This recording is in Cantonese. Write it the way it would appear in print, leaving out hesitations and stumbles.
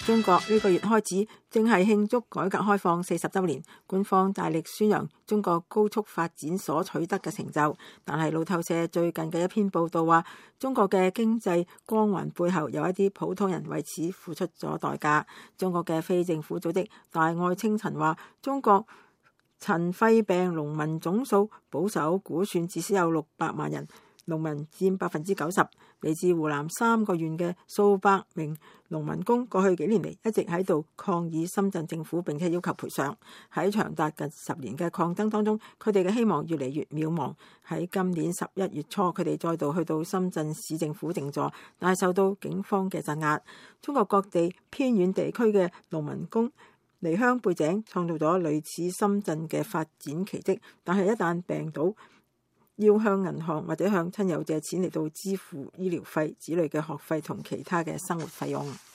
中國呢個月開始正係慶祝改革開放40週年，官方大力宣揚中國高速發展所取得嘅成就。但係路透社最近嘅一篇報道話，中國嘅經濟光環背後有一啲普通人為此付出咗代價。中國嘅非政府組織大愛清塵話，中國塵肺病農民總數保守估算至少有600萬人，農民佔90%。嚟自湖南3個縣嘅數百名農民工過去幾年嚟一直喺度抗議深圳政府，並且要求賠償。喺長達近10年嘅抗爭當中，佢哋嘅希望越嚟越渺茫。喺今年11月初，佢哋再度去到深圳市政府靜坐，但係受到警方嘅鎮壓。中國各地偏遠地區嘅農民工離鄉背井，創造咗類似深圳嘅發展奇蹟，但係一旦病倒，要向銀行或者向親友借錢嚟到支付醫療費、子女嘅學費同其他嘅生活費用。